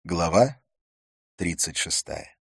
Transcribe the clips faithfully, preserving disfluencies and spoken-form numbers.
Глава тридцать шестая.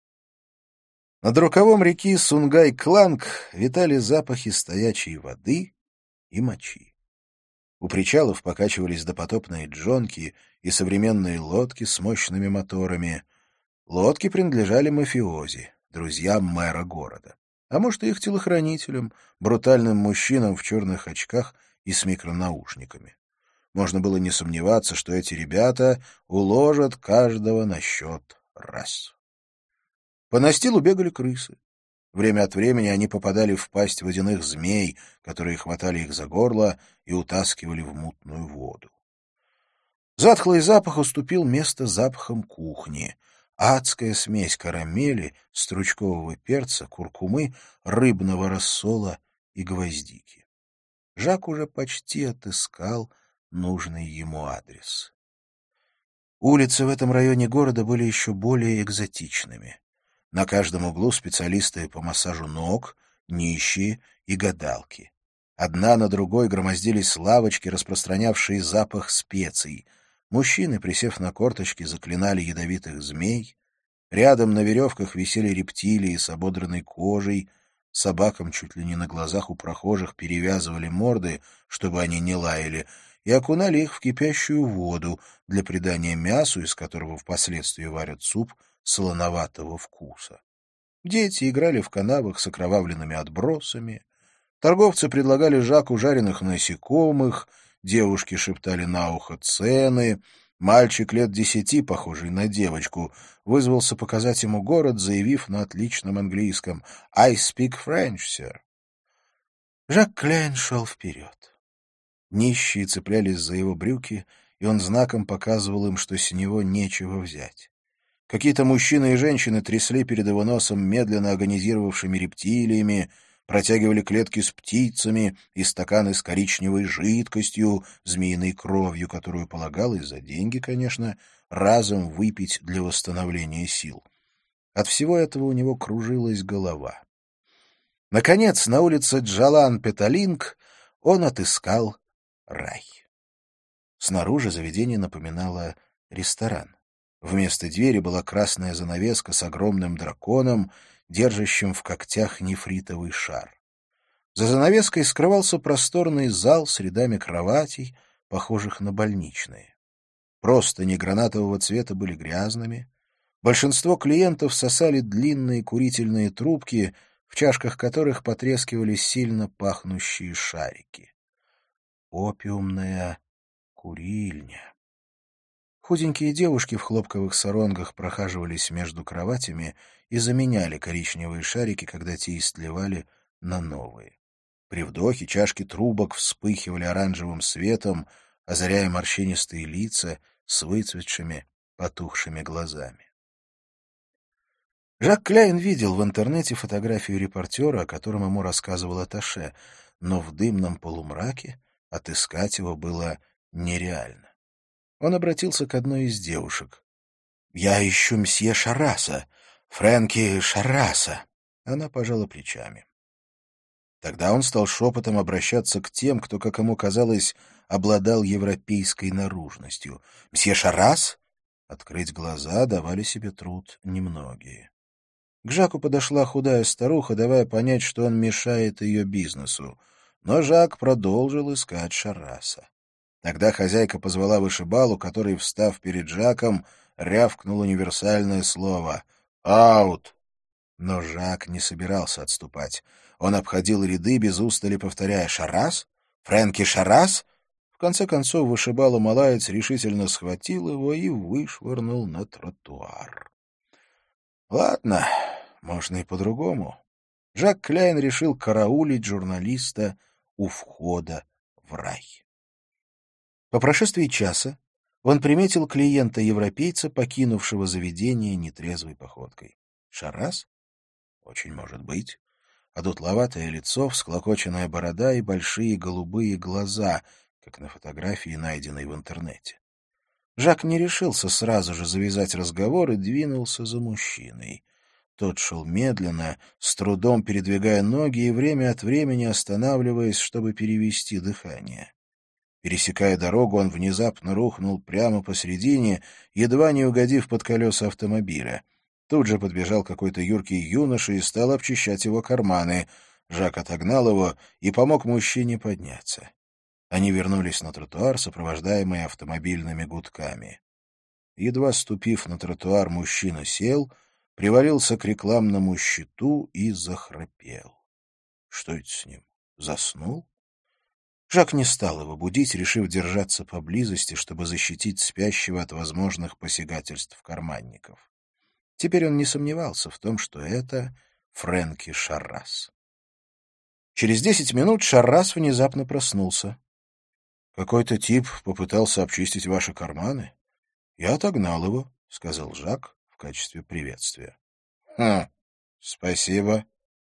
Над рукавом реки Сунгай-Кланг витали запахи стоячей воды и мочи. У причалов покачивались допотопные джонки и современные лодки с мощными моторами. Лодки принадлежали мафиози, друзьям мэра города. А может, и их телохранителям, брутальным мужчинам в черных очках и с микронаушниками. Можно было не сомневаться, что эти ребята уложат каждого на счет раз. По настилу бегали крысы. Время от времени они попадали в пасть водяных змей, которые хватали их за горло и утаскивали в мутную воду. Затхлый запах уступил место запахам кухни. Адская смесь карамели, стручкового перца, куркумы, рыбного рассола и гвоздики. Жак уже почти отыскал нужный ему адрес. Улицы в этом районе города были еще более экзотичными. На каждом углу специалисты по массажу ног, нищие и гадалки. Одна на другой громоздились лавочки, распространявшие запах специй. Мужчины, присев на корточки, заклинали ядовитых змей. Рядом на веревках висели рептилии с ободранной кожей. Собакам чуть ли не на глазах у прохожих перевязывали морды, чтобы они не лаяли, и окунали их в кипящую воду для придания мясу, из которого впоследствии варят суп солоноватого вкуса. Дети играли в канавах с окровавленными отбросами. Торговцы предлагали Жаку жареных насекомых, девушки шептали на ухо цены. Мальчик лет десяти, похожий на девочку, вызвался показать ему город, заявив на отличном английском «I speak French, sir». Жак Кляйн шел вперед. Нищие цеплялись за его брюки, и он знаком показывал им, что с него нечего взять. Какие-то мужчины и женщины трясли перед его носом медленно агонизировавшими рептилиями, протягивали клетки с птицами и стаканы с коричневой жидкостью, змеиной кровью, которую полагалось за деньги, конечно, разом выпить для восстановления сил. От всего этого у него кружилась голова. Наконец, на улице Джалан-Петалинг он отыскал рай. Снаружи заведение напоминало ресторан. Вместо двери была красная занавеска с огромным драконом, держащим в когтях нефритовый шар. За занавеской скрывался просторный зал с рядами кроватей, похожих на больничные. Простыни гранатового цвета были грязными. Большинство клиентов сосали длинные курительные трубки, в чашках которых потрескивали сильно пахнущие шарики. Опиумная курильня. Худенькие девушки в хлопковых саронгах прохаживались между кроватями и заменяли коричневые шарики, когда те истлевали, на новые. При вдохе чашки трубок вспыхивали оранжевым светом, озаряя морщинистые лица с выцветшими, потухшими глазами. Жак Кляйн видел в интернете фотографию репортера, о котором ему рассказывал атташе, но в дымном полумраке отыскать его было нереально. Он обратился к одной из девушек. «Я ищу мсье Шараса, Фрэнки Шараса». Она пожала плечами. Тогда он стал шепотом обращаться к тем, кто, как ему казалось, обладал европейской наружностью. «Мсье Шарас?» Открыть глаза давали себе труд немногие. К Жаку подошла худая старуха, давая понять, что он мешает ее бизнесу. Но Жак продолжил искать Шараса. Тогда хозяйка позвала вышибалу, который, встав перед Жаком, рявкнул универсальное слово «Аут!». Но Жак не собирался отступать. Он обходил ряды, без устали повторяя «Шарас? Фрэнки Шарас?». В конце концов вышибала-малаец решительно схватил его и вышвырнул на тротуар. Ладно, можно и по-другому. Жак Кляйн решил караулить журналиста у входа в рай. По прошествии часа он приметил клиента-европейца, покинувшего заведение нетрезвой походкой. Шарас? Очень может быть. Одутловатое лицо, всклокоченная борода и большие голубые глаза, как на фотографии, найденной в интернете. Жак не решился сразу же завязать разговор и двинулся за мужчиной. Тот шел медленно, с трудом передвигая ноги и время от времени останавливаясь, чтобы перевести дыхание. Пересекая дорогу, он внезапно рухнул прямо посредине, едва не угодив под колеса автомобиля. Тут же подбежал какой-то юркий юноша и стал обчищать его карманы. Жак отогнал его и помог мужчине подняться. Они вернулись на тротуар, сопровождаемые автомобильными гудками. Едва ступив на тротуар, мужчина сел, привалился к рекламному щиту и захрапел. Что это с ним? Заснул? Жак не стал его будить, решив держаться поблизости, чтобы защитить спящего от возможных посягательств карманников. Теперь он не сомневался в том, что это Фрэнки Шаррас. Через десять минут Шаррас внезапно проснулся. — Какой-то тип попытался обчистить ваши карманы? — Я отогнал его, — сказал Жак в качестве приветствия. — Хм, спасибо.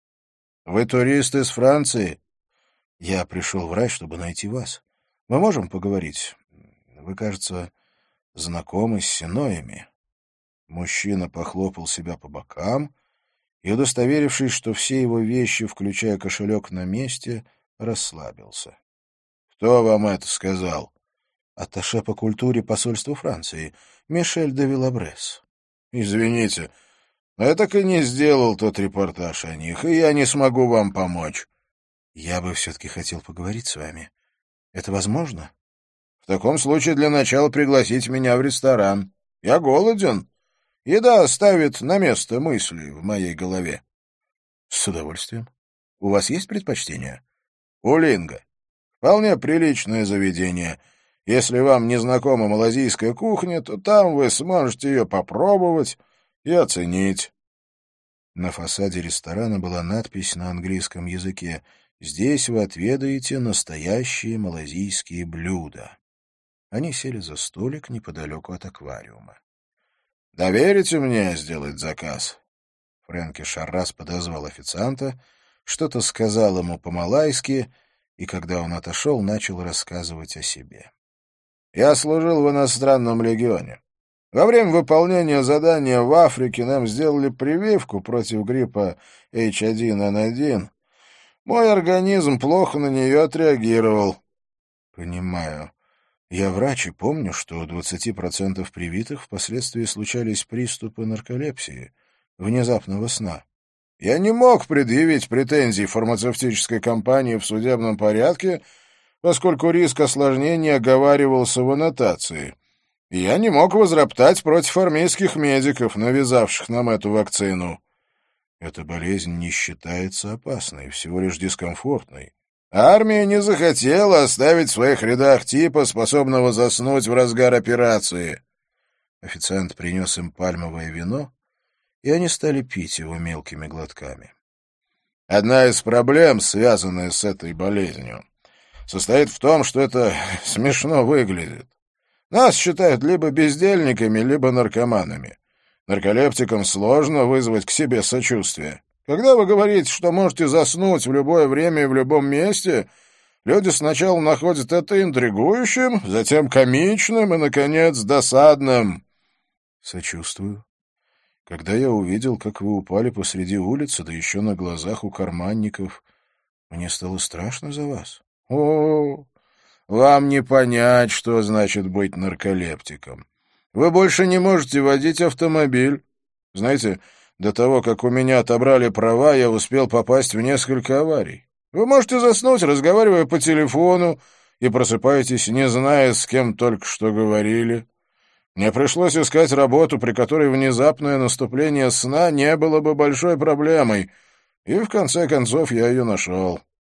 — Вы турист из Франции? — Я пришел в рай, чтобы найти вас. Мы можем поговорить? Вы, кажется, знакомы с Синоями. Мужчина похлопал себя по бокам и, удостоверившись, что все его вещи, включая кошелек, на месте, расслабился. — Кто вам это сказал? — Атташе по культуре посольства Франции, Мишель де Виллабрес. — Извините, но я так и не сделал тот репортаж о них, и я не смогу вам помочь. — Я бы все-таки хотел поговорить с вами. Это возможно? — В таком случае для начала пригласите меня в ресторан. Я голоден. Еда ставит на место мысли в моей голове. — С удовольствием. У вас есть предпочтения? — У Линга. Вполне приличное заведение. Если вам не знакома малазийская кухня, то там вы сможете ее попробовать и оценить. На фасаде ресторана была надпись на английском языке: «Здесь вы отведаете настоящие малазийские блюда». Они сели за столик неподалеку от аквариума. «Доверите мне сделать заказ?» Фрэнки Шаррас подозвал официанта, что-то сказал ему по-малайски, и, когда он отошел, начал рассказывать о себе. «Я служил в иностранном легионе. Во время выполнения задания в Африке нам сделали прививку против гриппа эйч один эн один. Мой организм плохо на нее отреагировал». «Понимаю. Я врач и помню, что у двадцати процентов привитых впоследствии случались приступы нарколепсии, внезапного сна. Я не мог предъявить претензий фармацевтической компании в судебном порядке, поскольку риск осложнений оговаривался в аннотации. И я не мог возроптать против армейских медиков, навязавших нам эту вакцину. Эта болезнь не считается опасной, всего лишь дискомфортной. Армия не захотела оставить в своих рядах типа, способного заснуть в разгар операции. Официант принес им пальмовое вино, и они стали пить его мелкими глотками. Одна из проблем, связанная с этой болезнью, состоит в том, что это смешно выглядит. Нас считают либо бездельниками, либо наркоманами. Нарколептикам сложно вызвать к себе сочувствие. Когда вы говорите, что можете заснуть в любое время и в любом месте, люди сначала находят это интригующим, затем комичным и, наконец, досадным. Сочувствую. Когда я увидел, как вы упали посреди улицы, да еще на глазах у карманников, мне стало страшно за вас. О, вам не понять, что значит быть нарколептиком. Вы больше не можете водить автомобиль. Знаете, до того, как у меня отобрали права, я успел попасть в несколько аварий. Вы можете заснуть, разговаривая по телефону, и просыпаетесь, не зная, с кем только что говорили. Мне пришлось искать работу, при которой внезапное наступление сна не было бы большой проблемой, и в конце концов я ее нашел.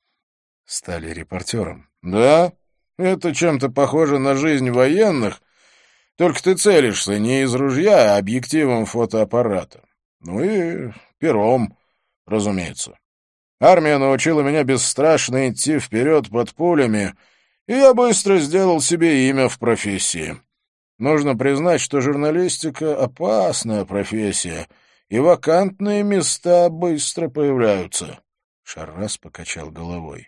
Стали репортером. Да, это чем-то похоже на жизнь военных, только ты целишься не из ружья, а объективом фотоаппарата. Ну и пером, разумеется. Армия научила меня бесстрашно идти вперед под пулями, и я быстро сделал себе имя в профессии. Нужно признать, что журналистика — опасная профессия, и вакантные места быстро появляются. Шаррас покачал головой.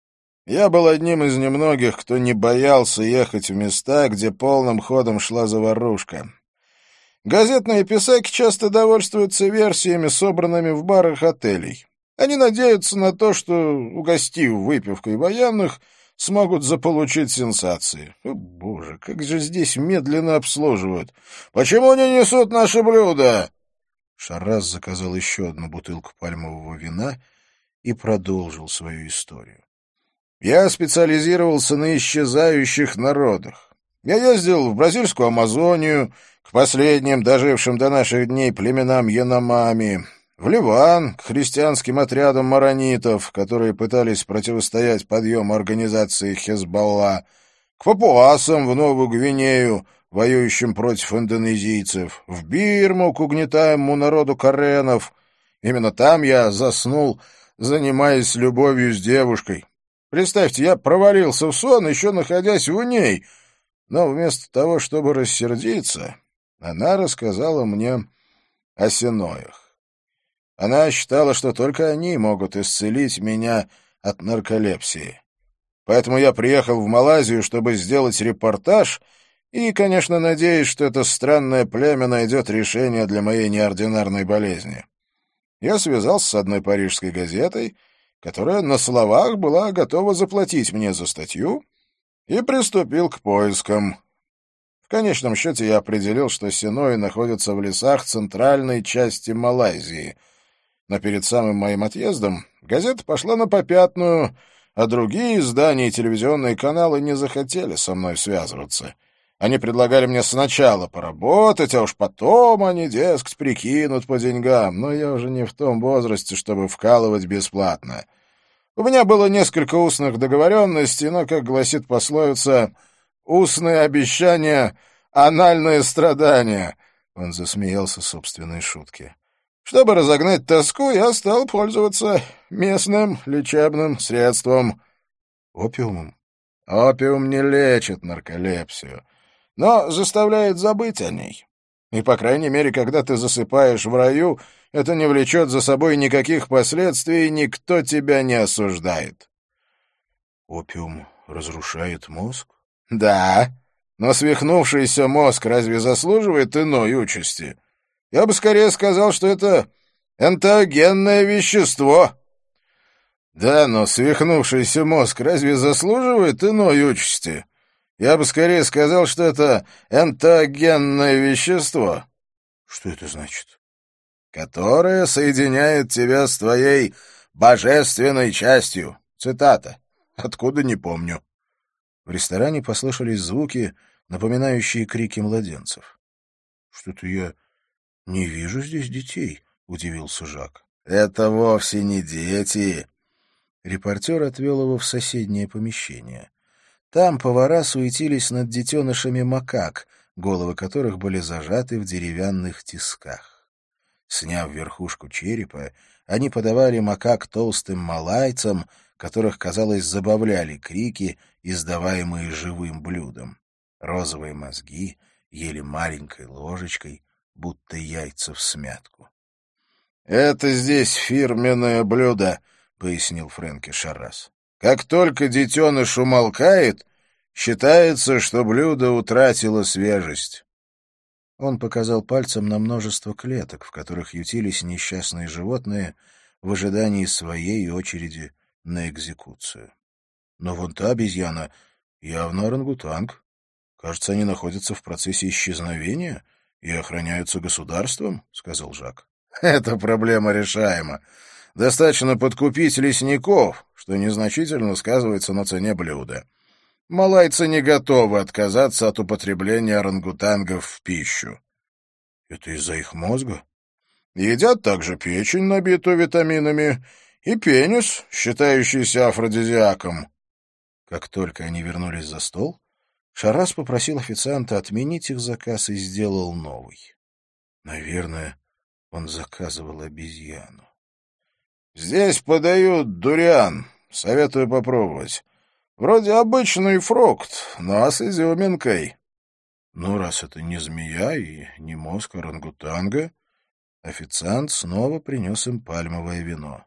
Я был одним из немногих, кто не боялся ехать в места, где полным ходом шла заварушка. Газетные писаки часто довольствуются версиями, собранными в барах отелей. Они надеются на то, что, угостив выпивкой военных, смогут заполучить сенсации. О, боже, как же здесь медленно обслуживают. Почему не несут наши блюда? Шаррас заказал еще одну бутылку пальмового вина и продолжил свою историю. Я специализировался на исчезающих народах. Я ездил в бразильскую Амазонию, к последним, дожившим до наших дней племенам Яномами, в Ливан, к христианским отрядам маронитов, которые пытались противостоять подъему организации Хезболла, к папуасам в Новую Гвинею, воюющим против индонезийцев, в Бирму, к угнетаемому народу каренов. Именно там я заснул, занимаясь любовью с девушкой. Представьте, я провалился в сон, еще находясь в ней, но вместо того, чтобы рассердиться, она рассказала мне о сеноях. Она считала, что только они могут исцелить меня от нарколепсии. Поэтому я приехал в Малайзию, чтобы сделать репортаж, и, конечно, надеюсь, что это странное племя найдет решение для моей неординарной болезни. Я связался с одной парижской газетой, которая на словах была готова заплатить мне за статью, и приступил к поискам. В конечном счете я определил, что сенои находятся в лесах центральной части Малайзии. Но перед самым моим отъездом газета пошла на попятную, а другие издания и телевизионные каналы не захотели со мной связываться. Они предлагали мне сначала поработать, а уж потом они, дескать, прикинут по деньгам, но я уже не в том возрасте, чтобы вкалывать бесплатно. У меня было несколько устных договоренностей, но, как гласит пословица, «устные обещания, анальные страдания». Он засмеялся собственной шутке. Чтобы разогнать тоску, я стал пользоваться местным лечебным средством. Опиумом? Опиум не лечит нарколепсию, но заставляет забыть о ней. И, по крайней мере, когда ты засыпаешь в раю, это не влечет за собой никаких последствий, и никто тебя не осуждает. Опиум разрушает мозг? Да, но свихнувшийся мозг разве заслуживает иной участи? Я бы скорее сказал, что это энтеогенное вещество. Да, но свихнувшийся мозг разве заслуживает иной участи? Я бы скорее сказал, что это энтеогенное вещество. Что это значит? Которое соединяет тебя с твоей божественной частью. Цитата. Откуда, не помню. В ресторане послышались звуки, напоминающие крики младенцев. Что-то я не вижу здесь детей, удивился Жак. Это вовсе не дети. Репортер отвел его в соседнее помещение. Там повара суетились над детенышами макак, головы которых были зажаты в деревянных тисках. Сняв верхушку черепа, они подавали макак толстым малайцам, которых, казалось, забавляли крики, издаваемые живым блюдом. Розовые мозги ели маленькой ложечкой, будто яйца всмятку. — Это здесь фирменное блюдо, — пояснил Фрэнки Шаррас. — Как только детеныш умолкает, считается, что блюдо утратило свежесть. Он показал пальцем на множество клеток, в которых ютились несчастные животные в ожидании своей очереди на экзекуцию. Но вон та обезьяна явно орангутанг. Кажется, они находятся в процессе исчезновения и охраняются государством, — сказал Жак. — Эта проблема решаема. Достаточно подкупить лесников, что незначительно сказывается на цене блюда. Малайцы не готовы отказаться от употребления орангутангов в пищу. Это из-за их мозга? Едят также печень, набитую витаминами, и пенис, считающийся афродизиаком. Как только они вернулись за стол, Шаррас попросил официанта отменить их заказ и сделал новый. Наверное, он заказывал обезьяну. Здесь подают дуриан. Советую попробовать. Вроде обычный фрукт, но с изюминкой. Ну, раз это не змея и не мозг орангутанга, официант снова принес им пальмовое вино.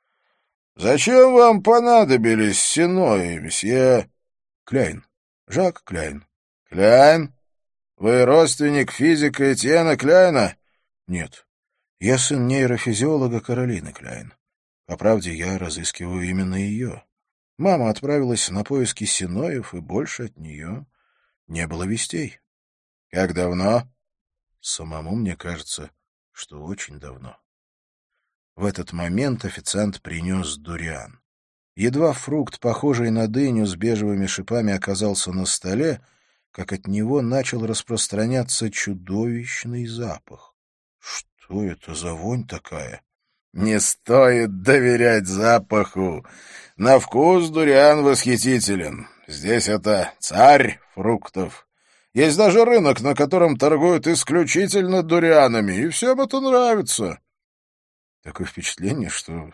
— Зачем вам понадобились сенои, месье? — Кляйн. Жак Кляйн. — Кляйн? Вы родственник физика Этьена Кляйна? — Нет. Я сын нейрофизиолога Каролины Кляйн. По правде, я разыскиваю именно ее. Мама отправилась на поиски Синоев, и больше от нее не было вестей. — Как давно? — Самому мне кажется, что очень давно. В этот момент официант принес дуриан. Едва фрукт, похожий на дыню с бежевыми шипами, оказался на столе, как от него начал распространяться чудовищный запах. Что это за вонь такая? Не стоит доверять запаху. На вкус дуриан восхитителен. Здесь это царь фруктов. Есть даже рынок, на котором торгуют исключительно дурианами, и всем это нравится. Такое впечатление, что...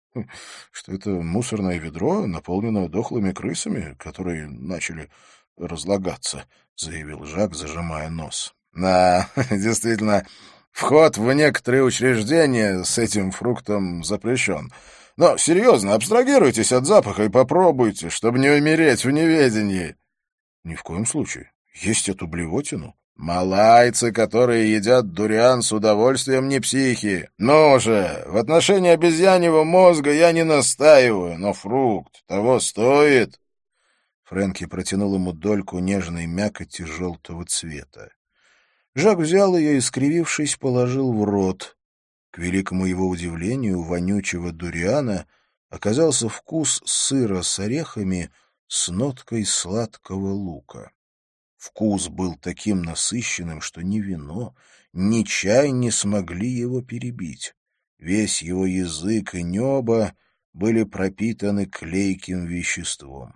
что это мусорное ведро, наполненное дохлыми крысами, которые начали разлагаться, — заявил Жак, зажимая нос. — Да, действительно, вход в некоторые учреждения с этим фруктом запрещен. Но, серьезно, абстрагируйтесь от запаха и попробуйте, чтобы не умереть в неведении. — Ни в коем случае. Есть эту блевотину. Малайцы, которые едят дуриан с удовольствием, не психи. Ну же, в отношении обезьяньего мозга я не настаиваю, но фрукт того стоит. Фрэнки протянул ему дольку нежной мякоти желтого цвета. Жак взял ее и, скривившись, положил в рот. К великому его удивлению, у вонючего дуриана оказался вкус сыра с орехами с ноткой сладкого лука. Вкус был таким насыщенным, что ни вино, ни чай не смогли его перебить. Весь его язык и небо были пропитаны клейким веществом.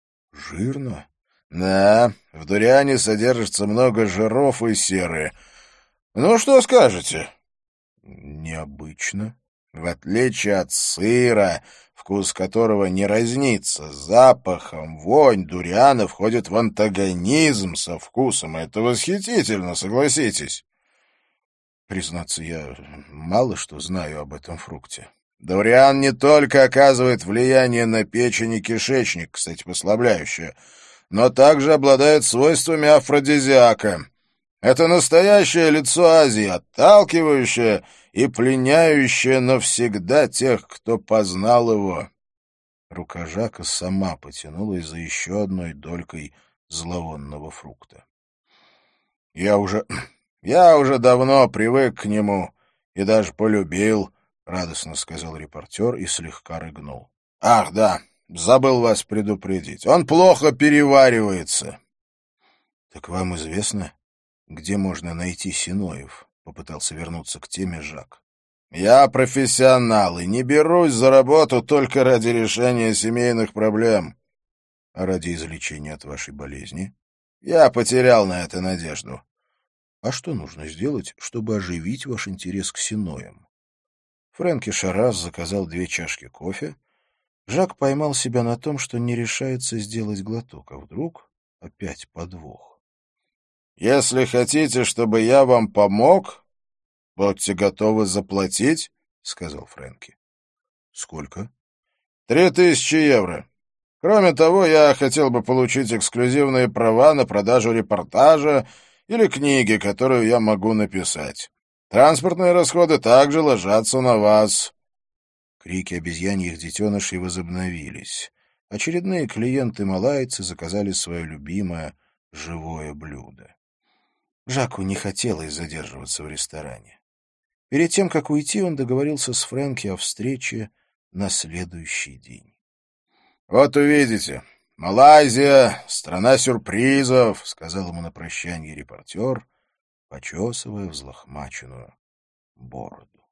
Жирно? Да, в дуриане содержится много жиров и серы. Ну, что скажете? Необычно. В отличие от сыра, вкус которого не разнится с запахом, вонь дуриана входит в антагонизм со вкусом. Это восхитительно, согласитесь. Признаться, я мало что знаю об этом фрукте. Дуриан не только оказывает влияние на печень и кишечник, кстати, послабляющее, но также обладает свойствами афродизиака. Это настоящее лицо Азии, отталкивающее и пленяющее навсегда тех, кто познал его. Рука Жака сама потянулась за еще одной долькой зловонного фрукта. Я уже... я уже давно привык к нему и даже полюбил, — радостно сказал репортер и слегка рыгнул. — Ах, да, забыл вас предупредить. Он плохо переваривается. — Так вам известно, где можно найти Синоев? — попытался вернуться к теме Жак. — Я профессионал и не берусь за работу только ради решения семейных проблем. — А ради излечения от вашей болезни? — Я потерял на это надежду. — А что нужно сделать, чтобы оживить ваш интерес к Синоям? Фрэнки Шараз заказал две чашки кофе. Жак поймал себя на том, что не решается сделать глоток, а вдруг опять подвох. — Если хотите, чтобы я вам помог, будьте готовы заплатить, — сказал Фрэнки. — Сколько? — Три тысячи евро. Кроме того, я хотел бы получить эксклюзивные права на продажу репортажа или книги, которую я могу написать. Транспортные расходы также ложатся на вас. Крики обезьяньих детенышей возобновились. Очередные клиенты-малайцы заказали свое любимое живое блюдо. Жаку не хотелось задерживаться в ресторане. Перед тем, как уйти, он договорился с Фрэнки о встрече на следующий день. — Вот увидите, Малайзия — страна сюрпризов, — сказал ему на прощанье репортер, почесывая взлохмаченную бороду.